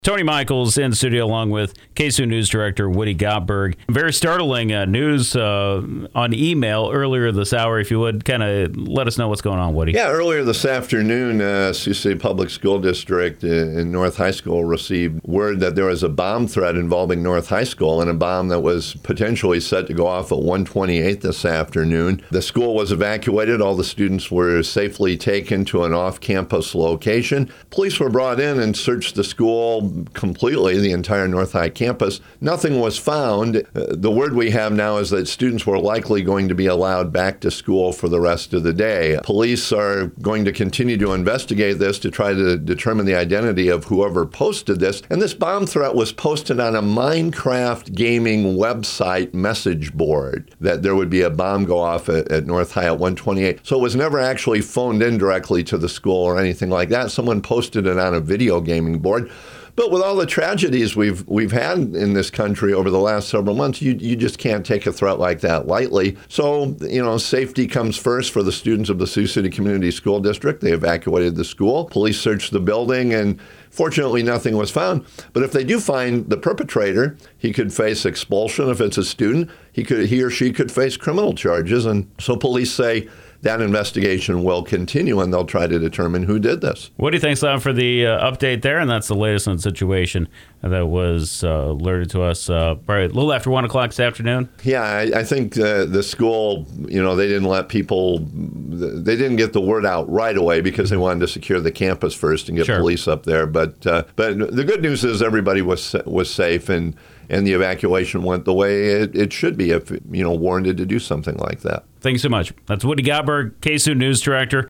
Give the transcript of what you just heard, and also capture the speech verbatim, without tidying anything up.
Tony Michaels in the studio along with K S U News Director Woody Gottberg. Very startling uh, news uh, on email earlier this hour. If you would kind of let us know what's going on, Woody. Yeah, earlier this afternoon, uh, Sioux City Public School District in North High School received word that there was a bomb threat involving North High School and a bomb that was potentially set to go off at one twenty-eight this afternoon. The school was evacuated. All the students were safely taken to an off-campus location. Police were brought in and searched the school completely, the entire North High campus. Nothing was found. Uh, the word we have now is that students were likely going to be allowed back to school for the rest of the day. Police are going to continue to investigate this to try to determine the identity of whoever posted this. And this bomb threat was posted on a Minecraft gaming website message board, that there would be a bomb go off at, at North High at one twenty-eight. So it was never actually phoned in directly to the school or anything like that. Someone posted it on a video gaming board. But with all the tragedies we've we've had in this country over the last several months, you you just can't take a threat like that lightly. So, you know, safety comes first for the students of the Sioux City Community School District. They evacuated the school. Police searched the building, and fortunately nothing was found. But if they do find the perpetrator, he could face expulsion. If it's a student, he could he or she could face criminal charges. And so police say that investigation will continue, and they'll try to determine who did this. Woody, thanks a lot for the uh, update there, and that's the latest on the situation that was uh, alerted to us uh, probably a little after one o'clock this afternoon. Yeah, I, I think uh, the school, you know, they didn't let people, they didn't get the word out right away because they wanted to secure the campus first and get Sure. police up there. But uh, but the good news is everybody was was safe, and and the evacuation went the way it, it should be if, you know, warranted to do something like that. Thanks so much. That's Woody Gottberg, K S U News Director.